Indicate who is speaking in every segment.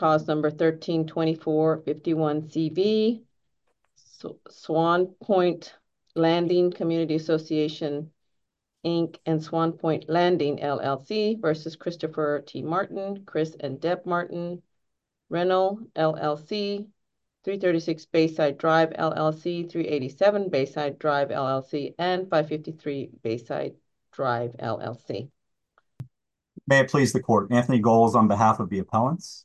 Speaker 1: cause number 132451CV, Swan Point Landing Community Association, Inc. and Swan Point Landing, LLC versus Christopher T. Martin, Chris and Deb Martin, Renault, LLC, 336 Bayside Drive, LLC, 387 Bayside Drive, LLC, and 553 Bayside Drive, LLC.
Speaker 2: May it please the court. Anthony Goals on behalf of the appellants.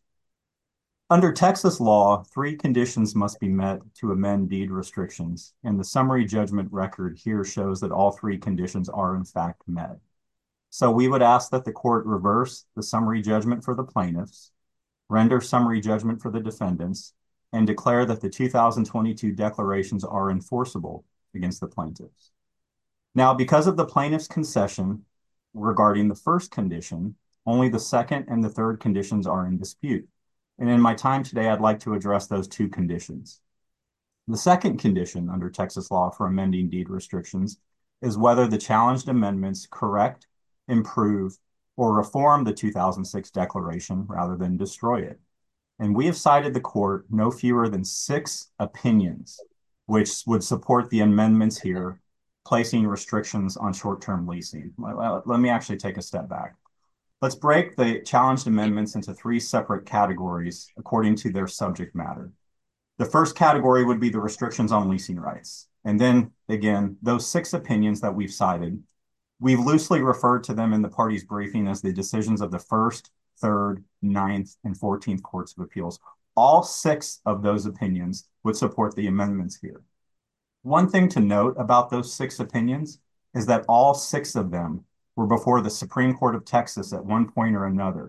Speaker 2: Under Texas law, 3 conditions must be met to amend deed restrictions, and the summary judgment record here shows that all 3 conditions are in fact met. So we would ask that the court reverse the summary judgment for the plaintiffs, render summary judgment for the defendants, and declare that the 2022 declarations are enforceable against the plaintiffs. Now, because of the plaintiff's concession regarding the first condition, only the second and the third conditions are in dispute. And in my time today, I'd like to address those 2 conditions. The second condition under Texas law for amending deed restrictions is whether the challenged amendments correct, improve, or reform the 2006 declaration rather than destroy it. And we have cited the court no fewer than 6 opinions which would support the amendments here, placing restrictions on short-term leasing. Let me actually take a step back. Let's break the challenged amendments into 3 separate categories according to their subject matter. The first category would be the restrictions on leasing rights. And then again, those 6 opinions that we've cited, we've loosely referred to them in the parties' briefing as the decisions of the 1st, 3rd, 9th, and 14th Courts of Appeals. All 6 of those opinions would support the amendments here. One thing to note about those 6 opinions is that all 6 of them were before the Supreme Court of Texas at one point or another.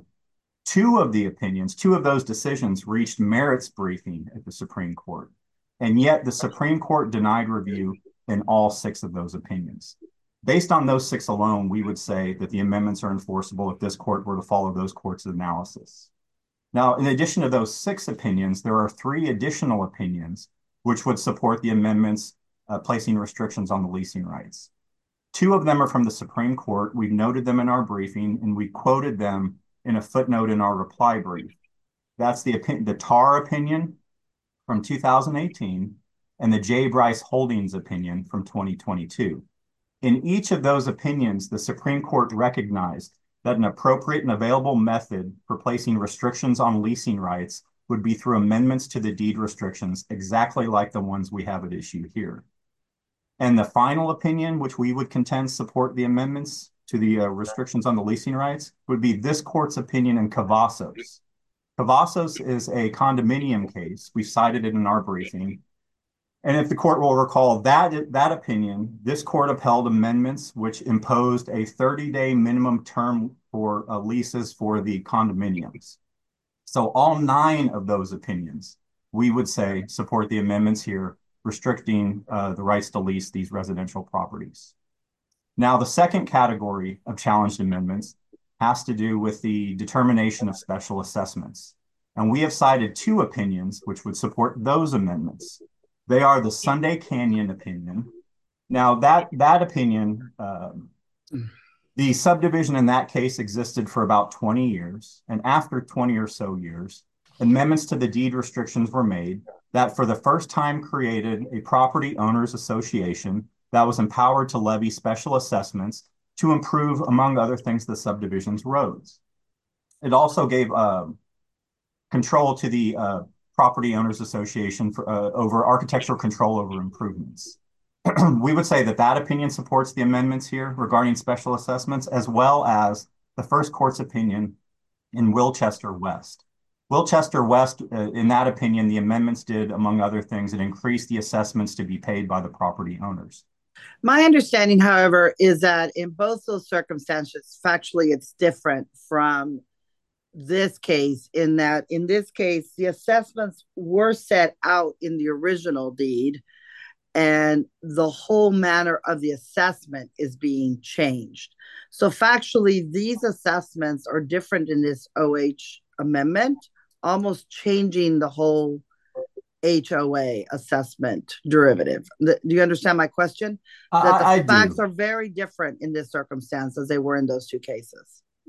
Speaker 2: 2 of the opinions, 2 of those decisions reached merits briefing at the Supreme Court, and yet the Supreme Court denied review in all 6 of those opinions. Based on those 6 alone, we would say that the amendments are enforceable if this court were to follow those courts' analysis. Now, in addition to those 6 opinions, there are 3 additional opinions which would support the amendments placing restrictions on the leasing rights. 2 of them are from the Supreme Court. We've noted them in our briefing, and we quoted them in a footnote in our reply brief. That's the Tarr opinion from 2018 and the J. Bryce Holdings opinion from 2022. In each of those opinions, the Supreme Court recognized that an appropriate and available method for placing restrictions on leasing rights would be through amendments to the deed restrictions, exactly like the ones we have at issue here. And the final opinion, which we would contend support the amendments to the restrictions on the leasing rights, would be this court's opinion in Cavazos. Cavazos is a condominium case. We cited it in our briefing. And if the court will recall that opinion, this court upheld amendments which imposed a 30-day minimum term for leases for the condominiums. So all 9 of those opinions, we would say, support the amendments here, restricting the rights to lease these residential properties. Now, the second category of challenged amendments has to do with the determination of special assessments. And we have cited 2 opinions which would support those amendments. They are the Sunday Canyon opinion. Now, that opinion, the subdivision in that case existed for about 20 years. And after 20 or so years, amendments to the deed restrictions were made that for the first time created a property owners association that was empowered to levy special assessments to improve, among other things, the subdivision's roads. It also gave control to the property owners association for, over architectural control over improvements. We would say that opinion supports the amendments here regarding special assessments, as well as the first court's opinion in Wilchester West. Wilchester West, in that opinion, the amendments did, among other things, it increased the assessments to be paid by the property owners.
Speaker 3: My understanding, however, is that in both those circumstances, factually, it's different from this case, in that in this case, the assessments were set out in the original deed, and the whole manner of the assessment is being changed. So factually, these assessments are different in this OH amendment, almost changing the whole HOA assessment derivative. Do you understand my question? That the facts are very different in this circumstance as they were in those 2 cases.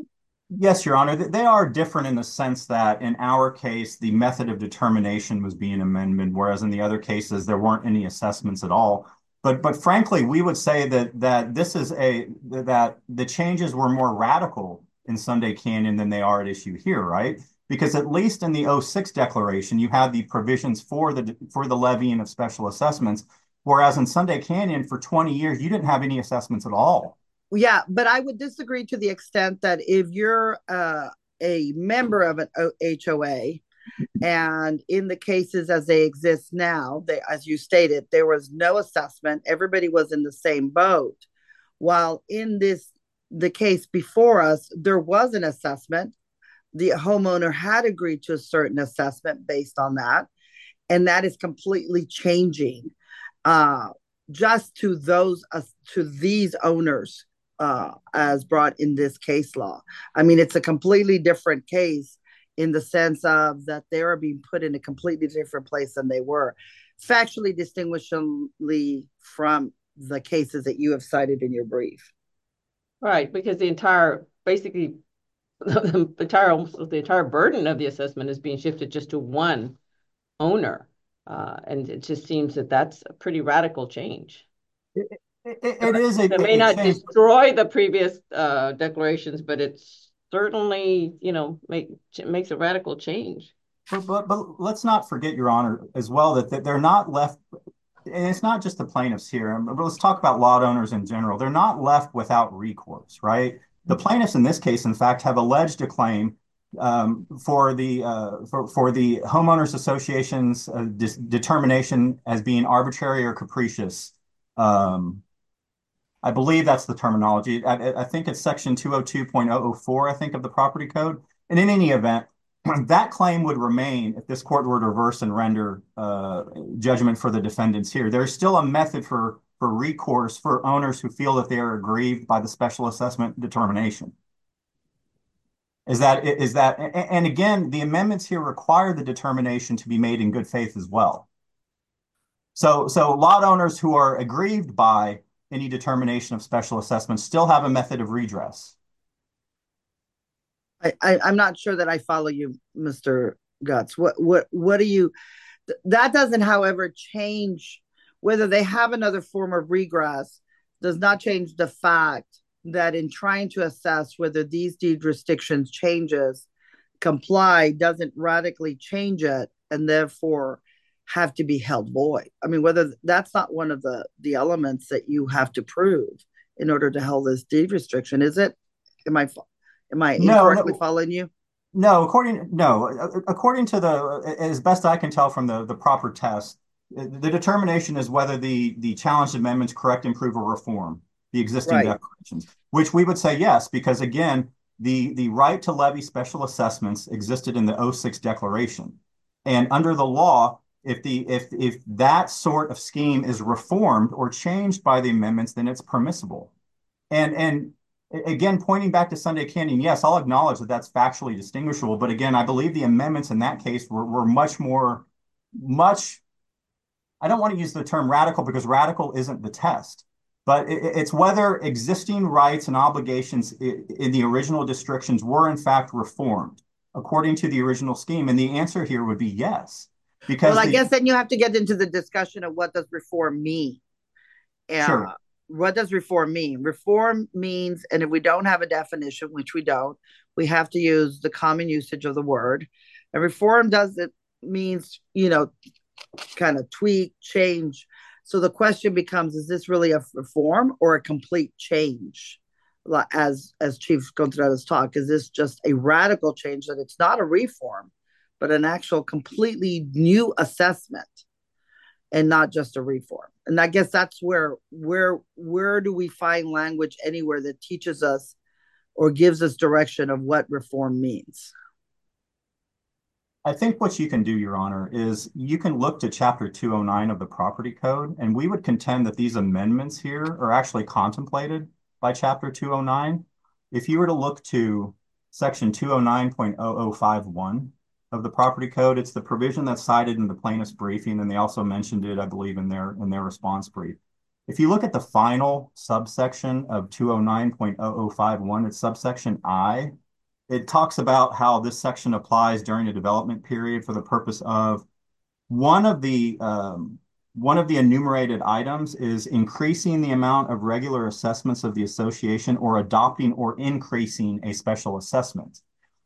Speaker 2: Yes, Your Honor. They are different in the sense that in our case, the method of determination was being amended, whereas in the other cases, there weren't any assessments at all. But frankly, we would say that this is that the changes were more radical in Sunday Canyon than they are at issue here, right? Because at least in the '06 declaration, you had the provisions for the levying of special assessments, whereas in Sunday Canyon for 20 years, you didn't have any assessments at all.
Speaker 3: Yeah, but I would disagree to the extent that if you're a member of an HOA, and in the cases as they exist now, as you stated, there was no assessment. Everybody was in the same boat. While in the case before us, there was an assessment. The homeowner had agreed to a certain assessment based on that, and that is completely changing uh, just to these owners as brought in this case law. I mean, it's a completely different case in the sense of that they are being put in a completely different place than they were, factually distinguishably from the cases that you have cited in your brief.
Speaker 1: Right, because basically, the entire burden of the assessment is being shifted just to one owner. And it just seems that that's a pretty radical change.
Speaker 2: It is
Speaker 1: It may
Speaker 2: a
Speaker 1: not
Speaker 2: change.
Speaker 1: destroy the previous declarations, but it's certainly, makes a radical change.
Speaker 2: But let's not forget, Your Honor, as well, that they're not left, and it's not just the plaintiffs here, but let's talk about lot owners in general. They're not left without recourse, right? The plaintiffs in this case, in fact, have alleged a claim for the homeowners association's determination as being arbitrary or capricious. I believe that's the terminology. I think it's section 202.004, I think, of the property code. And in any event, that claim would remain if this court were to reverse and render judgment for the defendants here. There's still a method for recourse for owners who feel that they are aggrieved by the special assessment determination. And again, the amendments here require the determination to be made in good faith as well. So lot owners who are aggrieved by any determination of special assessment still have a method of redress.
Speaker 3: I'm not sure that I follow you, Mr. Guts. What do you, that doesn't, however, change whether they have another form of regress, does not change the fact that in trying to assess whether these deed restrictions changes comply doesn't radically change it and therefore have to be held void. I mean, whether that's not one of the elements that you have to prove in order to hold this deed restriction, is it? Am I incorrectly following you?
Speaker 2: No, according to as best I can tell from the proper test, the determination is whether the challenged amendments correct, improve, or reform the existing declarations, which we would say yes, because again, the right to levy special assessments existed in the '06 declaration. And under the law, if that sort of scheme is reformed or changed by the amendments, then it's permissible. And again, pointing back to Sunday Canyon, yes, I'll acknowledge that that's factually distinguishable. But again, I believe the amendments in that case were much, I don't want to use the term radical because radical isn't the test, but it's whether existing rights and obligations in the original restrictions were in fact reformed according to the original scheme. And the answer here would be yes. Because
Speaker 3: well, I guess then you have to get into the discussion of what does reform mean.
Speaker 2: Sure.
Speaker 3: What does reform mean? Reform means, and if we don't have a definition, which we don't, we have to use the common usage of the word. And reform means, kind of tweak, change. So the question becomes, is this really a reform or a complete change? As Chief Contreras talked, is this just a radical change that it's not a reform, but an actual completely new assessment and not just a reform? And I guess that's where do we find language anywhere that teaches us or gives us direction of what reform means?
Speaker 2: I think what you can do, Your Honor, is you can look to Chapter 209 of the Property Code, and we would contend that these amendments here are actually contemplated by Chapter 209. If you were to look to Section 209.0051 of the Property Code, it's the provision that's cited in the plaintiff's briefing, and they also mentioned it, I believe, in their response brief. If you look at the final subsection of 209.0051, it's subsection I. it talks about how this section applies during the development period for the purpose of one of the enumerated items is increasing the amount of regular assessments of the association or adopting or increasing a special assessment.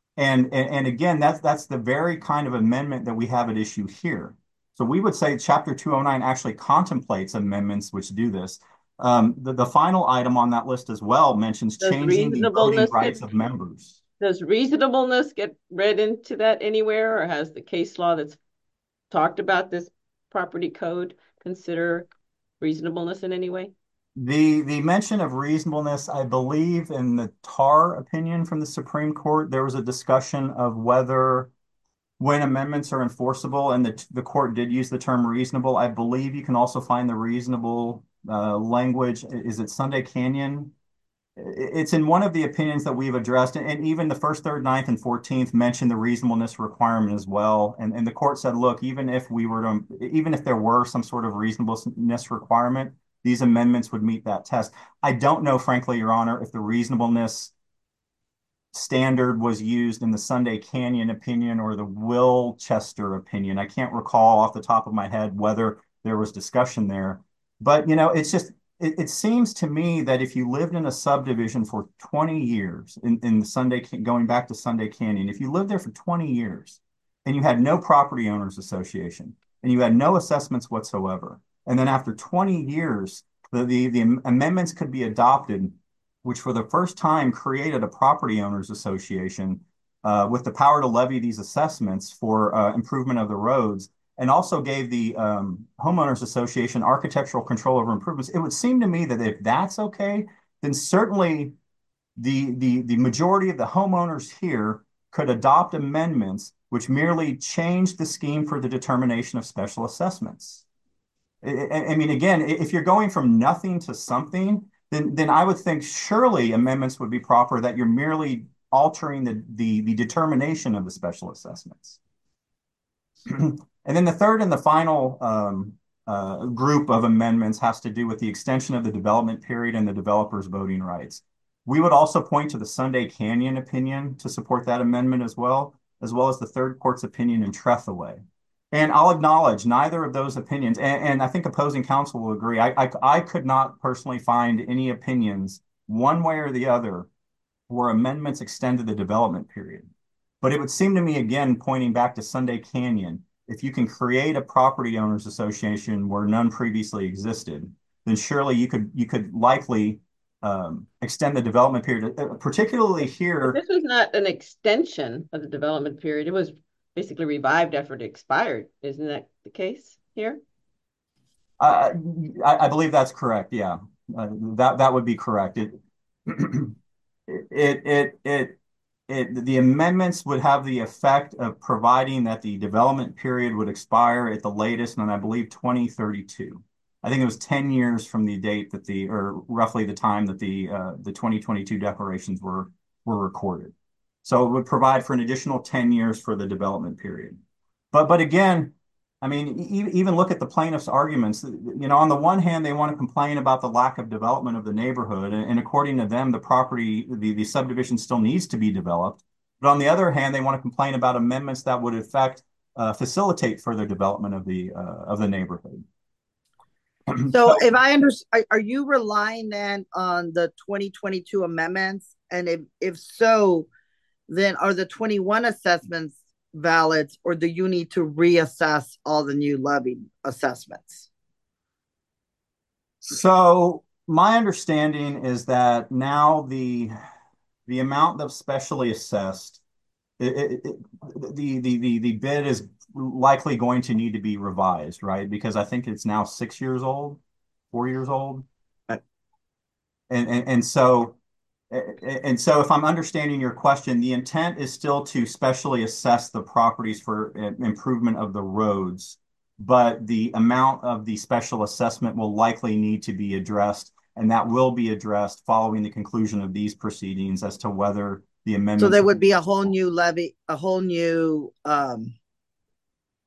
Speaker 2: And again, that's the very kind of amendment that we have at issue here. So we would say Chapter 209 actually contemplates amendments which do this. The final item on that list as well mentions changing the voting rights of members.
Speaker 1: Does reasonableness get read into that anywhere, or has the case law that's talked about this property code consider reasonableness in any way?
Speaker 2: The mention of reasonableness, I believe in the Tarr opinion from the Supreme Court, there was a discussion of whether when amendments are enforceable, and the court did use the term reasonable. I believe you can also find the reasonable language. Is it Sunday Canyon? It's in one of the opinions that we've addressed, and even the first, third, ninth, and 14th mentioned the reasonableness requirement as well. And the court said, look, even if there were some sort of reasonableness requirement, these amendments would meet that test. I don't know, frankly, Your Honor, if the reasonableness standard was used in the Sunday Canyon opinion or the Wilchester opinion. I can't recall off the top of my head whether there was discussion there. But, it's just, it seems to me that if you lived in a subdivision for 20 years going back to Sunday Canyon, if you lived there for 20 years and you had no property owners association and you had no assessments whatsoever, and then after 20 years, the amendments could be adopted, which for the first time created a property owners association with the power to levy these assessments for improvement of the roads, and also gave the homeowners association architectural control over improvements. It would seem to me that if that's okay, then certainly the majority of the homeowners here could adopt amendments which merely change the scheme for the determination of special assessments. I mean, again, if you're going from nothing to something, then I would think surely amendments would be proper, that you're merely altering the determination of the special assessments. And then the third and the final group of amendments has to do with the extension of the development period and the developer's voting rights. We would also point to the Sunday Canyon opinion to support that amendment as well as the Third Court's opinion in Trethaway. And I'll acknowledge neither of those opinions, and I think opposing counsel will agree. I could not personally find any opinions one way or the other where amendments extended the development period. But it would seem to me, again, pointing back to Sunday Canyon, if you can create a property owners association where none previously existed, then surely you could likely extend the development period, particularly here.
Speaker 1: This was not an extension of the development period. It was basically revived after it expired. Isn't that the case here?
Speaker 2: I believe that's correct. Yeah, that would be correct. The amendments would have the effect of providing that the development period would expire at the latest, and I believe 2032. I think it was 10 years from the date or roughly the time that the 2022 declarations were recorded. So it would provide for an additional 10 years for the development period. But again, I mean, even look at the plaintiff's arguments. On the one hand, they want to complain about the lack of development of the neighborhood, and according to them, the subdivision still needs to be developed. But on the other hand, they want to complain about amendments that would facilitate further development of the neighborhood.
Speaker 3: So if I understand, are you relying then on the 2022 amendments? And if so, then are the 21 assessments valid, or do you need to reassess all the new levy assessments?
Speaker 2: So my understanding is that now the amount of specially assessed, the bid is likely going to need to be revised, right? Because I think it's now 4 years old. And so if I'm understanding your question, the intent is still to specially assess the properties for improvement of the roads, but the amount of the special assessment will likely need to be addressed, and that will be addressed following the conclusion of these proceedings as to whether the amendments.
Speaker 3: So there would be a whole new levy, a whole new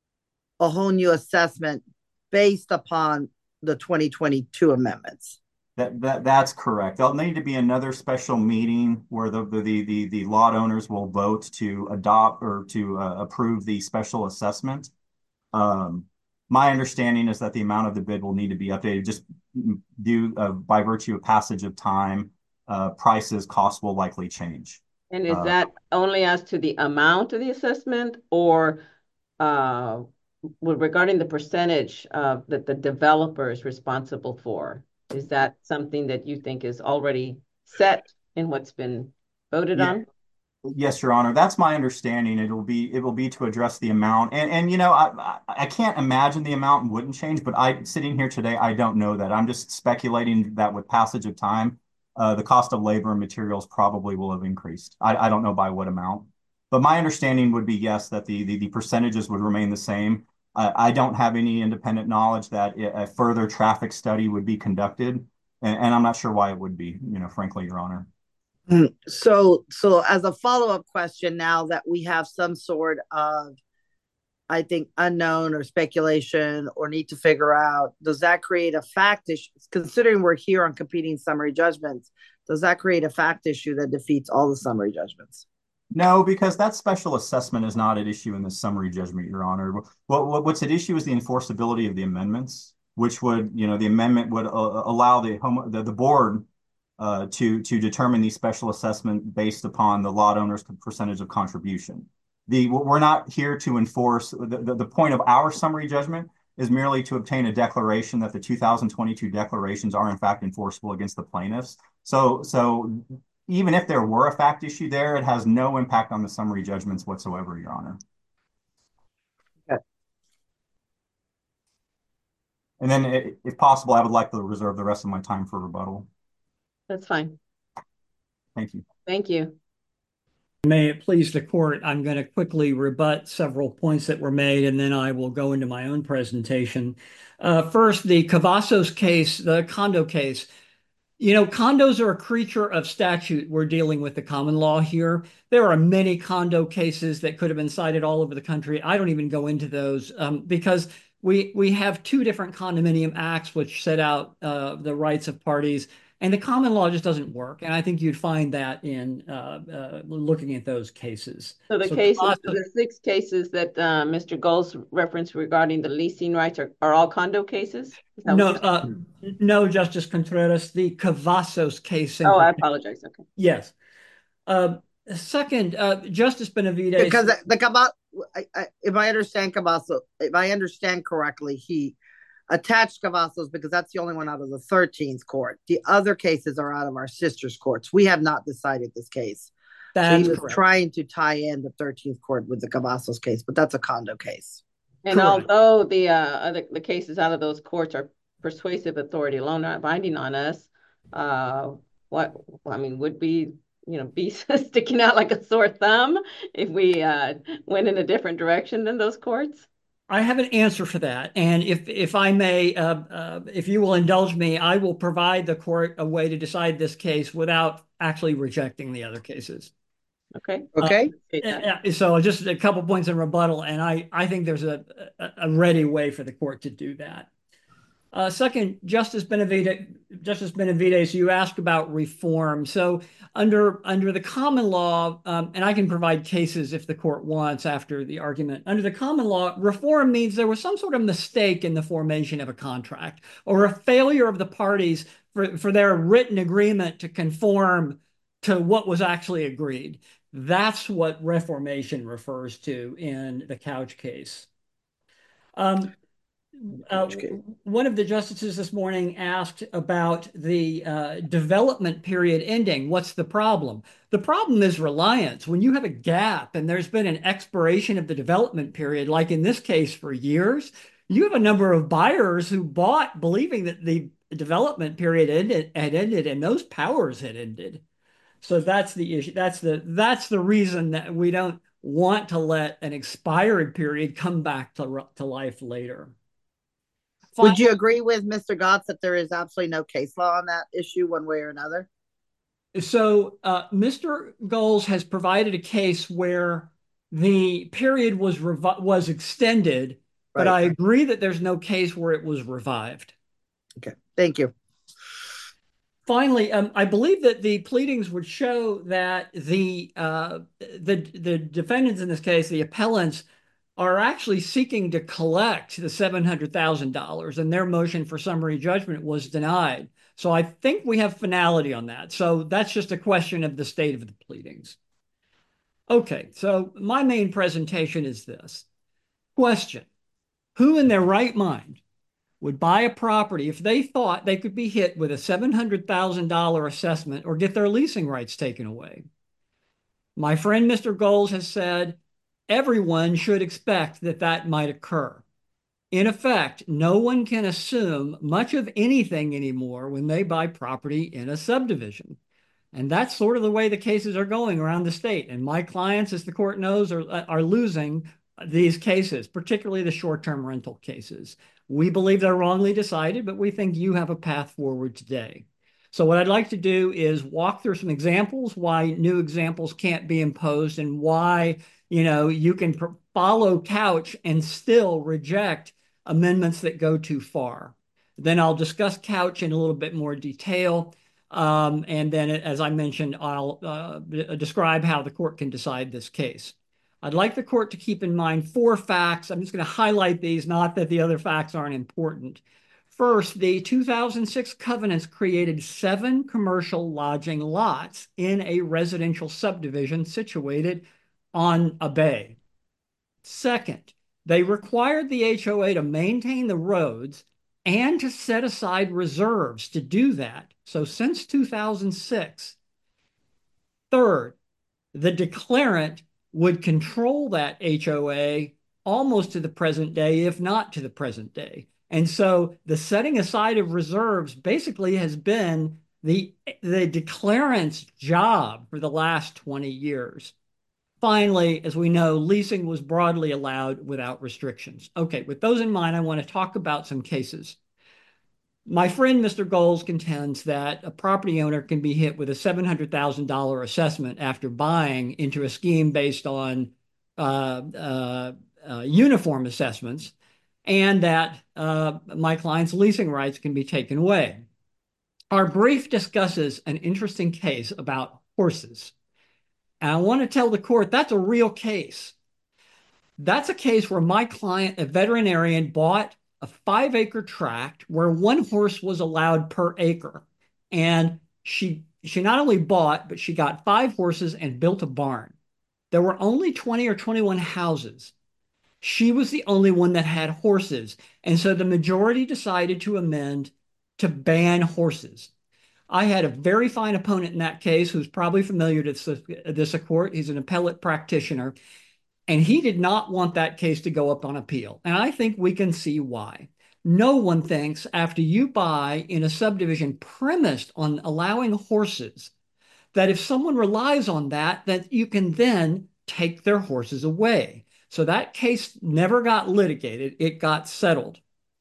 Speaker 3: assessment based upon the 2022 amendments.
Speaker 2: That's correct. There'll need to be another special meeting where the lot owners will vote to adopt or to approve the special assessment. Um, my understanding is that the amount of the bid will need to be updated just due by virtue of passage of time. Prices, costs will likely change.
Speaker 1: And is that only as to the amount of the assessment or uh, regarding the percentage that the developer is responsible for? Is that something that you think is already set in what's been voted
Speaker 2: Yeah.
Speaker 1: on?
Speaker 2: Yes, Your Honor. That's my understanding. It will be to address the amount. And you know, I can't imagine the amount wouldn't change, but sitting here today, I don't know that. I'm just speculating that with passage of time, the cost of labor and materials probably will have increased. I don't know by what amount. But my understanding would be yes, that the percentages would remain the same. I don't have any independent knowledge that a further traffic study would be conducted, and I'm not sure why it would be, frankly, Your Honor.
Speaker 3: So as a follow-up question, now that we have some sort of, I think, unknown or speculation or need to figure out, does that create a fact issue? Considering we're here on competing summary judgments, does that create a fact issue that defeats all the summary judgments?
Speaker 2: No, because that special assessment is not at issue in the summary judgment, Your Honor. What's at issue is the enforceability of the amendments, which would, the amendment would allow the board to determine the special assessment based upon the lot owner's percentage of contribution. We're not here to enforce. The point of our summary judgment is merely to obtain a declaration that the 2022 declarations are in fact enforceable against the plaintiffs. So even if there were a fact issue there, it has no impact on the summary judgments whatsoever, Your Honor.
Speaker 3: Okay.
Speaker 2: And then, if possible, I would like to reserve the rest of my time for rebuttal.
Speaker 1: That's fine.
Speaker 2: Thank you.
Speaker 1: Thank you.
Speaker 4: May it please the court, I'm going to quickly rebut several points that were made, and then I will go into my own presentation. First, the Cavazos case, the condo case. Condos are a creature of statute. We're dealing with the common law here. There are many condo cases that could have been cited all over the country. I don't even go into those because we have two different condominium acts which set out the rights of parties, and the common law just doesn't work. And I think you'd find that in looking at those cases.
Speaker 1: So the 6 cases that Mr. Goals referenced regarding the leasing rights are all condo cases?
Speaker 4: No, Justice Contreras, the Cavazos case.
Speaker 1: Oh, I apologize. Okay.
Speaker 4: Yes. Second, Justice Benavides.
Speaker 3: Because if I understand Cavazos, if I understand correctly, he attached Cavazos because that's the only one out of the 13th court. The other cases are out of our sister's courts. We have not decided this case. So he was trying to tie in the 13th court with the Cavazos case, but that's a condo case.
Speaker 1: And although the cases out of those courts are persuasive authority alone, not binding on us, would be sticking out like a sore thumb if we went in a different direction than those courts?
Speaker 4: I have an answer for that. And if I may, if you will indulge me, I will provide the court a way to decide this case without actually rejecting the other cases.
Speaker 3: Okay.
Speaker 4: So just a couple points in rebuttal, and I think there's a ready way for the court to do that. Second, Justice Benavides, you asked about reform. So under the common law, and I can provide cases if the court wants after the argument. Under the common law, reform means there was some sort of mistake in the formation of a contract or a failure of the parties for their written agreement to conform to what was actually agreed. That's what reformation refers to in the Couch case. One of the justices this morning asked about the development period ending. What's the problem? The problem is reliance. When you have a gap and there's been an expiration of the development period, like in this case for years, you have a number of buyers who bought believing that the development period had ended and those powers had ended. So that's the issue. That's the reason that we don't want to let an expired period come back to life later.
Speaker 3: Would you agree with Mr. Gotts that there is absolutely no case law on that issue one way or another?
Speaker 4: So Mr. Goals has provided a case where the period was extended, but I agree that there's no case where it was revived.
Speaker 3: Okay, thank you.
Speaker 4: Finally, I believe that the pleadings would show that the defendants in this case, the appellants, are actually seeking to collect the $700,000, and their motion for summary judgment was denied. So I think we have finality on that. So that's just a question of the state of the pleadings. Okay, so my main presentation is this. Question: who in their right mind would buy a property if they thought they could be hit with a $700,000 assessment or get their leasing rights taken away? My friend Mr. Goals has said everyone should expect that that might occur. In effect, no one can assume much of anything anymore when they buy property in a subdivision. And that's sort of the way the cases are going around the state. And my clients, as the court knows, are losing these cases, particularly the short-term rental cases. We believe they're wrongly decided, but we think you have a path forward today. So what I'd like to do is walk through some examples, why new examples can't be imposed, and why, you can follow Couch and still reject amendments that go too far. Then I'll discuss Couch in a little bit more detail. And then, as I mentioned, I'll describe how the court can decide this case. I'd like the court to keep in mind 4 facts. I'm just going to highlight these, not that the other facts aren't important. First, the 2006 covenants created 7 commercial lodging lots in a residential subdivision situated on a bay. Second, they required the HOA to maintain the roads and to set aside reserves to do that. So since 2006. Third, the declarant would control that HOA almost to the present day, if not to the present day. And so the setting aside of reserves basically has been the declarant's job for the last 20 years. Finally, as we know, leasing was broadly allowed without restrictions. Okay, with those in mind, I want to talk about some cases. My friend, Mr. Goals, contends that a property owner can be hit with a $700,000 assessment after buying into a scheme based on uniform assessments, and that my client's leasing rights can be taken away. Our brief discusses an interesting case about horses. And I want to tell the court that's a real case. That's a case where my client, a veterinarian, bought a 5-acre tract where 1 horse was allowed per acre. And she not only bought, but she got 5 horses and built a barn. There were only 20 or 21 houses. She was the only one that had horses. And so the majority decided to amend to ban horses. I had a very fine opponent in that case who's probably familiar to this court. He's an appellate practitioner. And he did not want that case to go up on appeal. And I think we can see why. No one thinks after you buy in a subdivision premised on allowing horses, that if someone relies on that, that you can then take their horses away. So that case never got litigated. It got settled.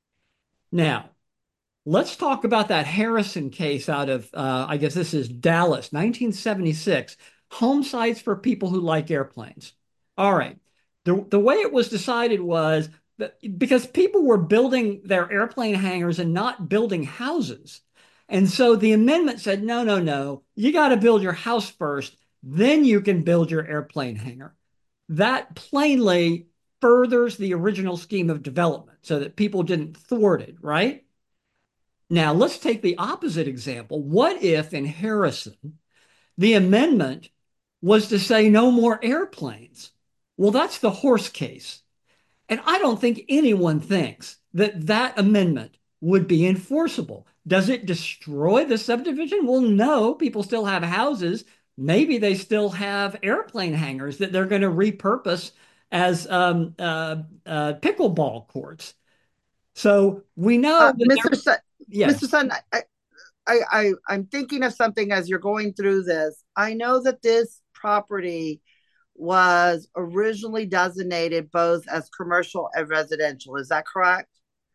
Speaker 4: Now, let's talk about that Harrison case out of, I guess this is Dallas, 1976, home sites for people who like airplanes. All right. The way it was decided was that because people were building their airplane hangars and not building houses. And so the amendment said, no, you got to build your house first, then you can build your airplane hangar. That plainly furthers the original scheme of development so that people didn't thwart it, right? Now, let's take the opposite example. What if in Harrison, the amendment was to say no more airplanes? Well, that's the horse case. And I don't think anyone thinks that that amendment would be enforceable. Does it destroy the subdivision? Well, no, people still have houses. Maybe they still have airplane hangars that they're going to repurpose as pickleball courts. So we know that
Speaker 3: Mr. Sutton, I'm thinking of something as you're going through this. I know that this property was originally designated both as commercial and residential. Is that correct?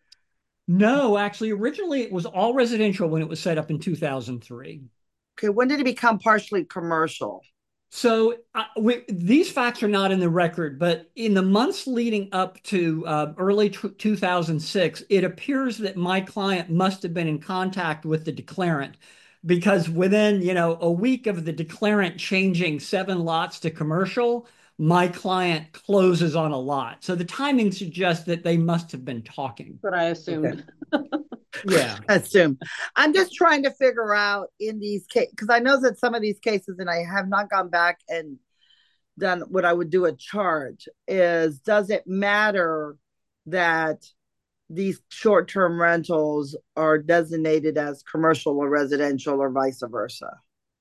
Speaker 4: No, actually, originally it was all residential when it was set up in 2003.
Speaker 3: Okay, when did it become partially commercial?
Speaker 4: So these facts are not in the record, but in the months leading up to early 2006, it appears that my client must have been in contact with the declarant because within, a week of the declarant changing 7 lots to commercial, my client closes on a lot. So the timing suggests that they must have been talking.
Speaker 1: But I assumed.
Speaker 4: Yeah.
Speaker 3: Assume. I'm just trying to figure out in these cases, because I know that some of these cases, and I have not gone back and done what I would do a charge, is does it matter that these short-term rentals are designated as commercial or residential or vice versa?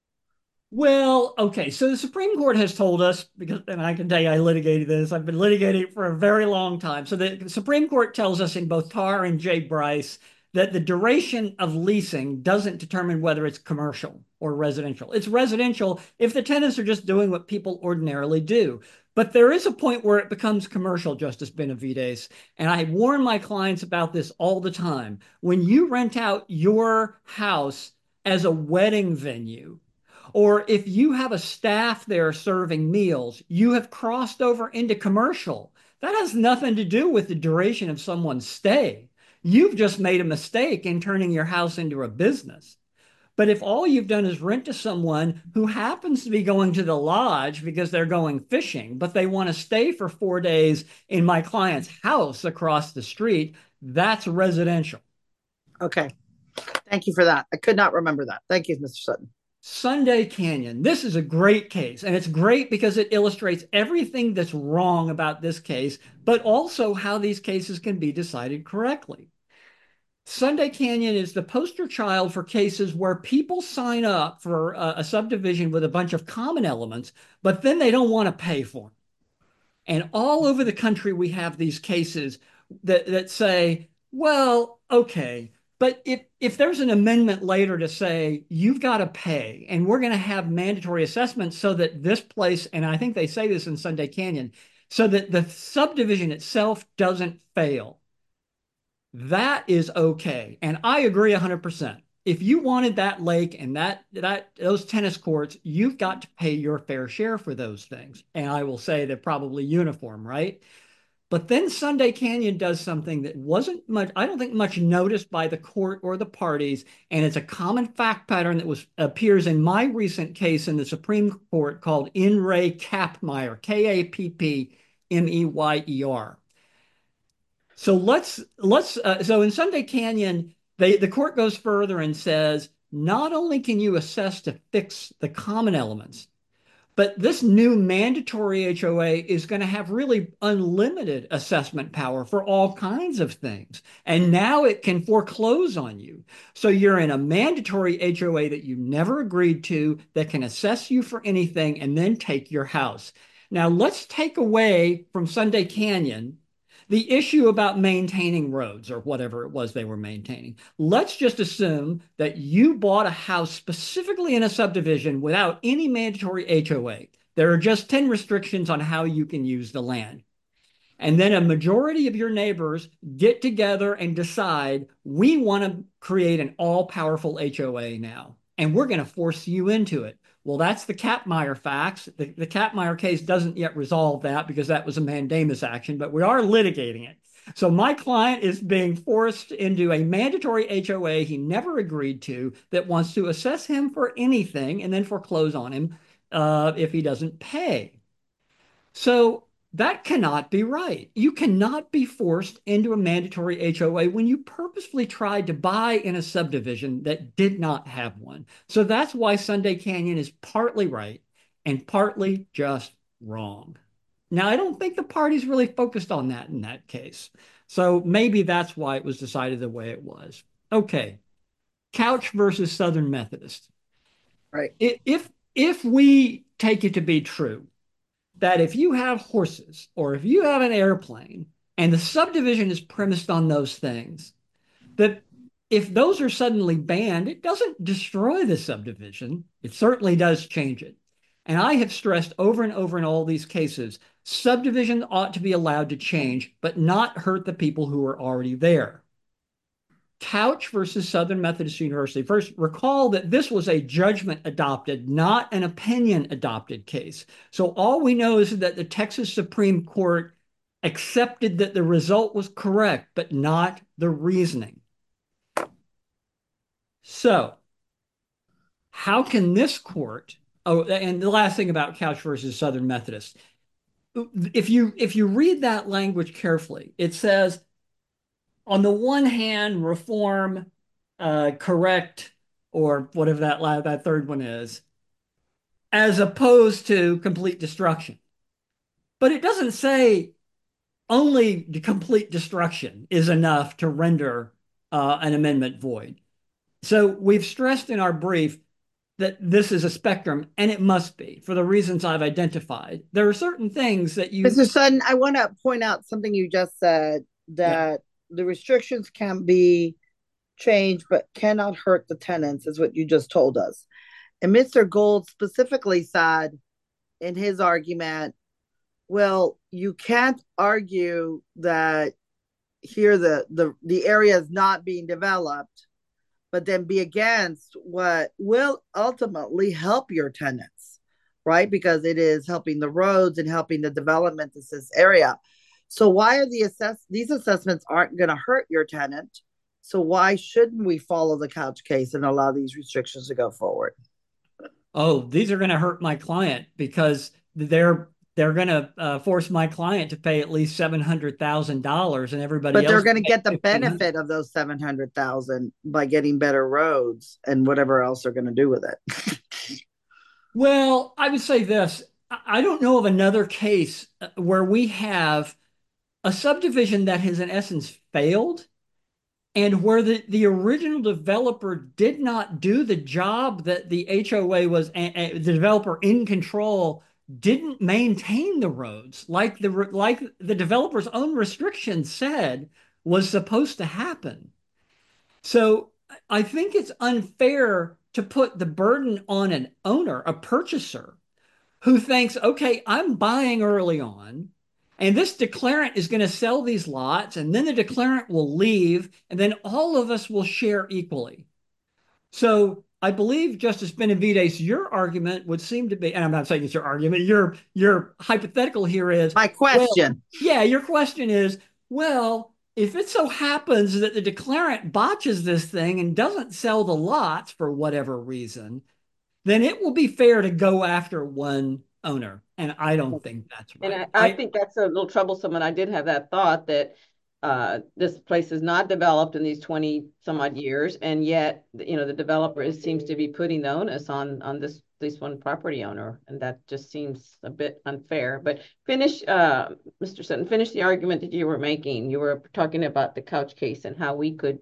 Speaker 4: Well, okay. So the Supreme Court has told us, because, and I can tell you I litigated this, I've been litigating it for a very long time. So the Supreme Court tells us in both Tarr and J. Bryce that the duration of leasing doesn't determine whether it's commercial or residential. It's residential if the tenants are just doing what people ordinarily do. But there is a point where it becomes commercial, Justice Benavides. And I warn my clients about this all the time. When you rent out your house as a wedding venue, or if you have a staff there serving meals, you have crossed over into commercial. That has nothing to do with the duration of someone's stay. You've just made a mistake in turning your house into a business. But if all you've done is rent to someone who happens to be going to the lodge because they're going fishing, but they want to stay for 4 days in my client's house across the street, that's residential.
Speaker 3: Okay. Thank you for that. I could not remember that. Thank you, Mr. Sutton.
Speaker 4: Sunday Canyon. This is a great case, and it's great because it illustrates everything that's wrong about this case, but also how these cases can be decided correctly. Sunday Canyon is the poster child for cases where people sign up for a subdivision with a bunch of common elements, but then they don't want to pay for them. And all over the country, we have these cases that say, well, okay, but if there's an amendment later to say you've got to pay, and we're going to have mandatory assessments so that this place, and I think they say this in Sunday Canyon, so that the subdivision itself doesn't fail, that is okay. And I agree 100%. If you wanted that lake and those tennis courts, you've got to pay your fair share for those things. And I will say they're probably uniform, right? But then Sunday Canyon does something that wasn't much, I don't think much noticed by the court or the parties, and it's a common fact pattern that appears in my recent case in the Supreme Court called In Re Kappmeyer, Kappmeyer. So in Sunday Canyon, the court goes further and says, not only can you assess to fix the common elements, but this new mandatory HOA is going to have really unlimited assessment power for all kinds of things. And now it can foreclose on you. So you're in a mandatory HOA that you never agreed to that can assess you for anything and then take your house. Now let's take away from Sunday Canyon the issue about maintaining roads or whatever it was they were maintaining. Let's just assume that you bought a house specifically in a subdivision without any mandatory HOA. There are just 10 restrictions on how you can use the land. And then a majority of your neighbors get together and decide, we want to create an all-powerful HOA now, and we're going to force you into it. Well, that's the Kappmeyer facts. The Kappmeyer case doesn't yet resolve that because that was a mandamus action, but we are litigating it. So my client is being forced into a mandatory HOA he never agreed to that wants to assess him for anything and then foreclose on him if he doesn't pay. So that cannot be right. You cannot be forced into a mandatory HOA when you purposefully tried to buy in a subdivision that did not have one. So that's why Sunday Canyon is partly right and partly just wrong. Now, I don't think the parties really focused on that in that case. So maybe that's why it was decided the way it was. Okay. Couch versus Southern Methodist.
Speaker 3: Right.
Speaker 4: If we take it to be true that if you have horses or if you have an airplane and the subdivision is premised on those things, that if those are suddenly banned, it doesn't destroy the subdivision. It certainly does change it. And I have stressed over and over in all these cases, subdivision ought to be allowed to change, but not hurt the people who are already there. Couch versus Southern Methodist University. First, recall that this was a judgment adopted, not an opinion adopted case. So all we know is that the Texas Supreme Court accepted that the result was correct, but not the reasoning. So how can this court, oh, and the last thing about Couch versus Southern Methodist, if you read that language carefully, it says on the one hand, reform, correct, or whatever that third one is, as opposed to complete destruction. But it doesn't say only the complete destruction is enough to render an amendment void. So we've stressed in our brief that this is a spectrum, and it must be for the reasons I've identified. There are certain things that
Speaker 3: Mr. Sutton, I want to point out something you just said, that the restrictions can be changed but cannot hurt the tenants, is what you just told us. And Mr. Gold specifically said in his argument, well, you can't argue that here the area is not being developed, but then be against what will ultimately help your tenants, right? Because it is helping the roads and helping the development of this area. So why are these assessments aren't going to hurt your tenant? So why shouldn't we follow the Couch case and allow these restrictions to go forward?
Speaker 4: Oh, these are going to hurt my client because they're going to force my client to pay at least $700,000, and everybody
Speaker 3: But they're
Speaker 4: else
Speaker 3: going to get the
Speaker 4: 1,500.
Speaker 3: benefit of those 700,000 by getting better roads and whatever else they're going to do with it.
Speaker 4: Well, I would say this. I don't know of another case where we have a subdivision that has in essence failed and where the original developer did not do the job that the HOA was, the developer in control didn't maintain the roads like the developer's own restrictions said was supposed to happen. So I think it's unfair to put the burden on an owner, a purchaser, who thinks, okay, I'm buying early on, and this declarant is going to sell these lots, and then the declarant will leave, and then all of us will share equally. So I believe, Justice Benavides, your argument would seem to be, and I'm not saying it's your argument, your hypothetical here is,
Speaker 3: My question.
Speaker 4: well, yeah, your question is, well, if it so happens that the declarant botches this thing and doesn't sell the lots for whatever reason, then it will be fair to go after one owner. And I don't think that's
Speaker 1: And
Speaker 4: right.
Speaker 1: I think that's a little troublesome. And I did have that thought that this place is not developed in these 20 some odd years. And yet, the developer seems to be putting the onus on this one property owner. And that just seems a bit unfair. But finish, Mr. Sutton, finish the argument that you were making. You were talking about the Couch case and how we could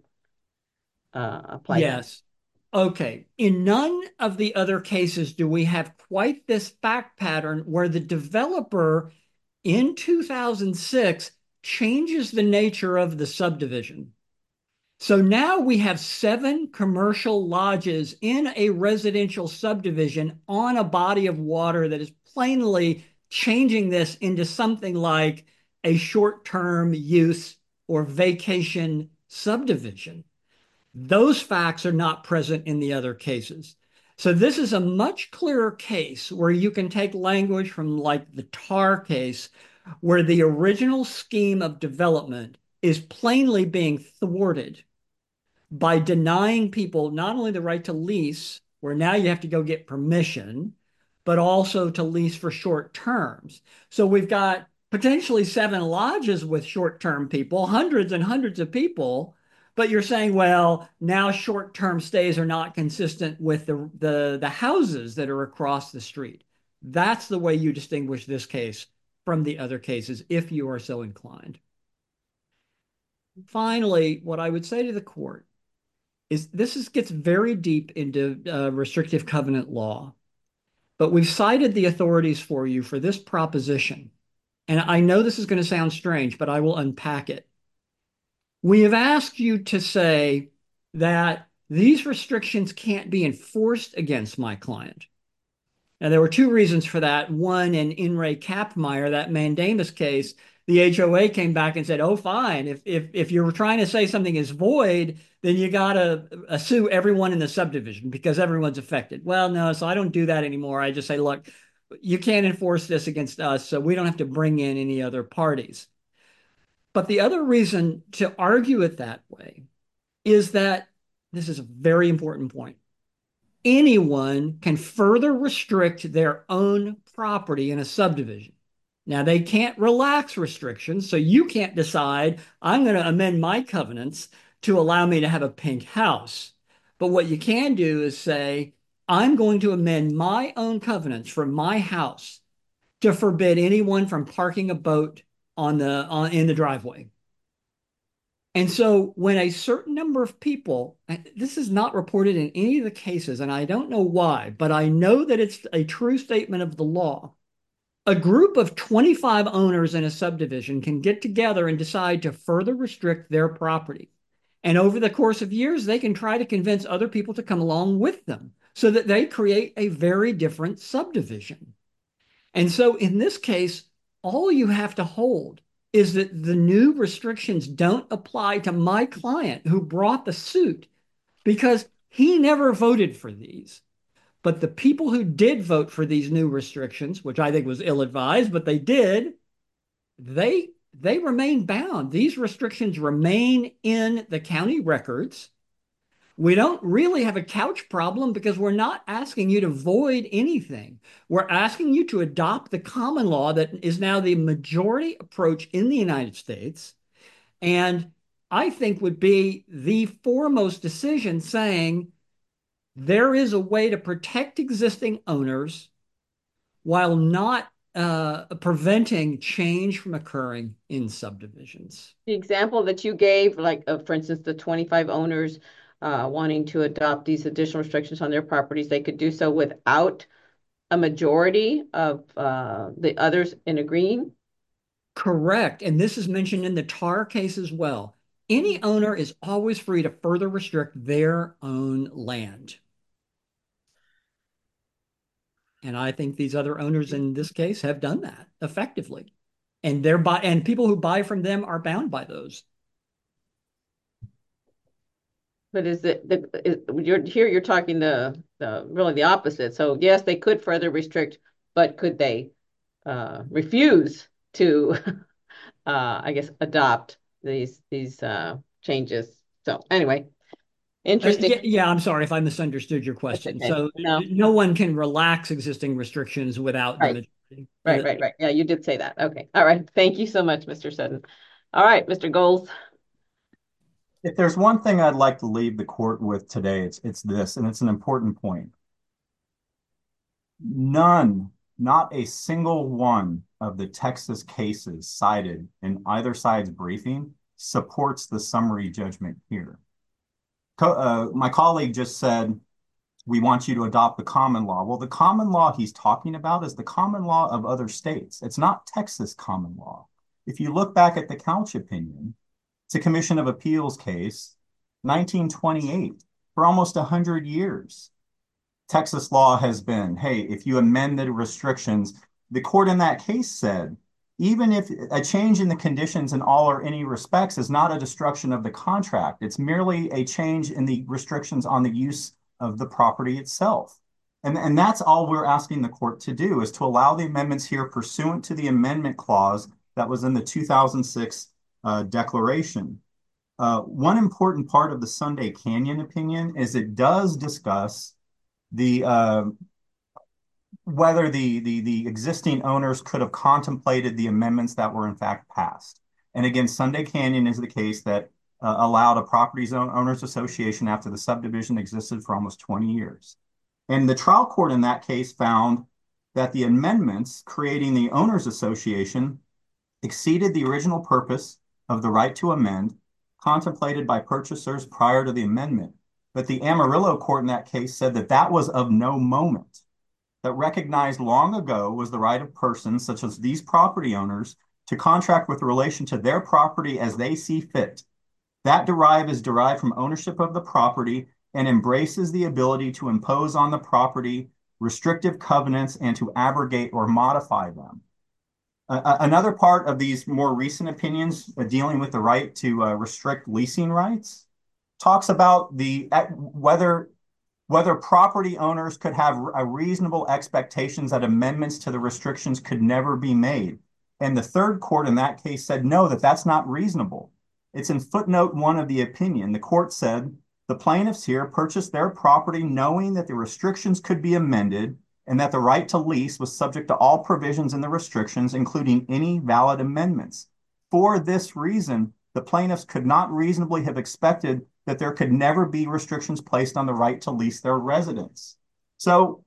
Speaker 1: apply that.
Speaker 4: Yes. Okay. In none of the other cases do we have quite this fact pattern where the developer in 2006 changes the nature of the subdivision. So now we have 7 commercial lodges in a residential subdivision on a body of water that is plainly changing this into something like a short-term use or vacation subdivision. Those facts are not present in the other cases. So this is a much clearer case where you can take language from like the Tar case, where the original scheme of development is plainly being thwarted by denying people not only the right to lease, where now you have to go get permission, but also to lease for short terms. So we've got potentially 7 lodges with short term people, hundreds and hundreds of people. But you're saying, well, now short-term stays are not consistent with the houses that are across the street. That's the way you distinguish this case from the other cases, if you are so inclined. Finally, what I would say to the court is gets very deep into restrictive covenant law, but we've cited the authorities for you for this proposition. And I know this is going to sound strange, but I will unpack it. We have asked you to say that these restrictions can't be enforced against my client. Now, there were 2 reasons for that. One, in Ray Kapmeyer, that mandamus case, the HOA came back and said, oh, fine. If you're trying to say something is void, then you got to sue everyone in the subdivision because everyone's affected. Well, no, so I don't do that anymore. I just say, look, you can't enforce this against us, so we don't have to bring in any other parties. But the other reason to argue it that way is that this is a very important point. anyone can further restrict their own property in a subdivision. Now, they can't relax restrictions, so you can't decide, I'm going to amend my covenants to allow me to have a pink house. But what you can do is say, I'm going to amend my own covenants for my house to forbid anyone from parking a boat in the driveway. And so when a certain number of people, this is not reported in any of the cases, and I don't know why, but I know that it's a true statement of the law. A group of 25 owners in a subdivision can get together and decide to further restrict their property. And over the course of years, they can try to convince other people to come along with them so that they create a very different subdivision. And so in this case, all you have to hold is that the new restrictions don't apply to my client who brought the suit because he never voted for these. But the people who did vote for these new restrictions, which I think was ill-advised, but they did, they remain bound. These restrictions remain in the county records. We don't really have a couch problem because we're not asking you to void anything. We're asking you to adopt the common law that is now the majority approach in the United States. And I think would be the foremost decision saying there is a way to protect existing owners while not preventing change from occurring in subdivisions.
Speaker 1: The example that you gave, like, for instance, the 25 owners wanting to adopt these additional restrictions on their properties, they could do so without a majority of the others in agreeing?
Speaker 4: Correct. And this is mentioned in the Tar case as well. Any owner is always free to further restrict their own land. And I think these other owners in this case have done that effectively. And people who buy from them are bound by those.
Speaker 1: But you're talking the really the opposite. So yes, they could further restrict, but could they refuse to I guess adopt these changes? So anyway, interesting.
Speaker 4: Yeah, I'm sorry if I misunderstood your question.
Speaker 1: Okay.
Speaker 4: So
Speaker 1: No.
Speaker 4: no one can relax existing restrictions without the majority.
Speaker 1: Right. Yeah, you did say that. Okay. All right. Thank you so much, Mr. Sutton. All right, Mr. Goals.
Speaker 2: If there's one thing I'd like to leave the court with today, it's this, and it's an important point. None, not a single one of the Texas cases cited in either side's briefing supports the summary judgment here. My colleague just said, we want you to adopt the common law. Well, the common law he's talking about is the common law of other states. It's not Texas common law. If you look back at the Couch opinion, it's a Commission of Appeals case, 1928, for almost 100 years. Texas law has been, hey, if you amend the restrictions, the court in that case said, even if a change in the conditions in all or any respects is not a destruction of the contract, it's merely a change in the restrictions on the use of the property itself. And that's all we're asking the court to do, is to allow the amendments here pursuant to the amendment clause that was in the 2006 declaration. One important part of the Sunday Canyon opinion is it does discuss the whether the existing owners could have contemplated the amendments that were in fact passed. And again, Sunday Canyon is the case that allowed a property owners association after the subdivision existed for almost 20 years. And the trial court in that case found that the amendments creating the owners association exceeded the original purpose of the right to amend contemplated by purchasers prior to the amendment. But the Amarillo court in that case said that that was of no moment, that recognized long ago was the right of persons such as these property owners to contract with relation to their property as they see fit. That is derived from ownership of the property and embraces the ability to impose on the property restrictive covenants and to abrogate or modify them. Another part of these more recent opinions dealing with the right to restrict leasing rights talks about whether property owners could have a reasonable expectations that amendments to the restrictions could never be made. And the third court in that case said, no, that's not reasonable. It's in footnote 1 of the opinion. The court said, The plaintiffs here purchased their property knowing that the restrictions could be amended and that the right to lease was subject to all provisions in the restrictions, including any valid amendments. For this reason, the plaintiffs could not reasonably have expected that there could never be restrictions placed on the right to lease their residence. So,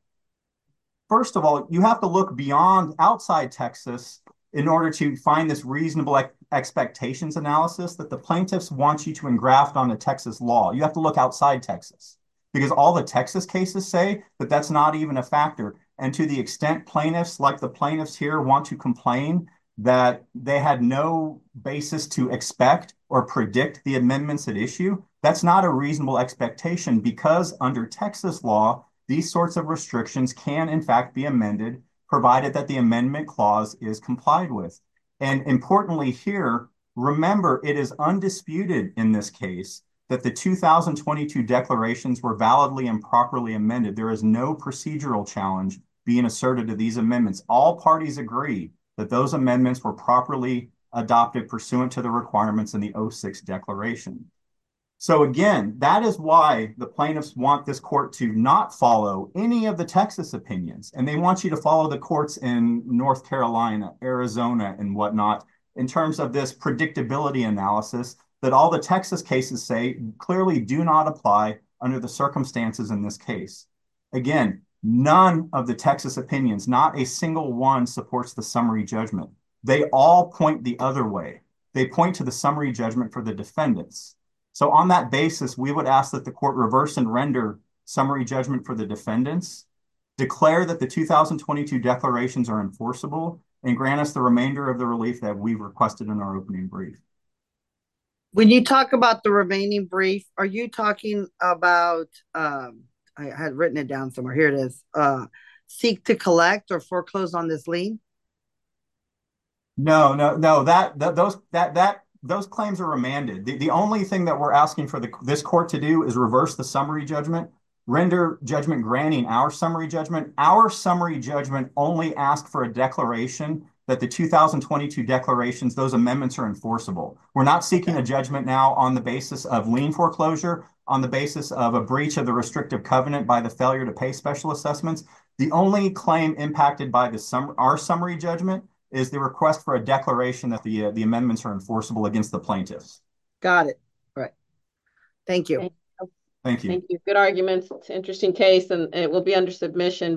Speaker 2: first of all, you have to look beyond outside Texas in order to find this reasonable expectations analysis that the plaintiffs want you to engraft on the Texas law. You have to look outside Texas because all the Texas cases say that that's not even a factor. And to the extent plaintiffs, like the plaintiffs here, want to complain that they had no basis to expect or predict the amendments at issue, that's not a reasonable expectation because under Texas law, these sorts of restrictions can in fact be amended provided that the amendment clause is complied with. And importantly here, remember, it is undisputed in this case that the 2022 declarations were validly and properly amended. There is no procedural challenge being asserted to these amendments. All parties agree that those amendments were properly adopted pursuant to the requirements in the 06 declaration. So again, that is why the plaintiffs want this court to not follow any of the Texas opinions. And they want you to follow the courts in North Carolina, Arizona, and whatnot in terms of this predictability analysis that all the Texas cases say clearly do not apply under the circumstances in this case. Again, none of the Texas opinions, not a single one, supports the summary judgment. They all point the other way. They point to the summary judgment for the defendants. So on that basis, we would ask that the court reverse and render summary judgment for the defendants, declare that the 2022 declarations are enforceable, and grant us the remainder of the relief that we requested in our opening brief.
Speaker 3: When you talk about the remaining brief, are you talking about, I had written it down somewhere, here it is, seek to collect or foreclose on this lien?
Speaker 2: No, those claims are remanded. The only thing that we're asking for this court to do is reverse the summary judgment, render judgment granting our summary judgment. Our summary judgment only asked for a declaration that the 2022 declarations, those amendments are enforceable. We're not seeking a judgment now on the basis of lien foreclosure, on the basis of a breach of the restrictive covenant by the failure to pay special assessments. The only claim impacted by our summary judgment is the request for a declaration that the amendments are enforceable against the plaintiffs.
Speaker 3: Got it. Right. Thank you.
Speaker 2: Thank you.
Speaker 1: Thank you. Good arguments. It's an interesting case, and it will be under submission.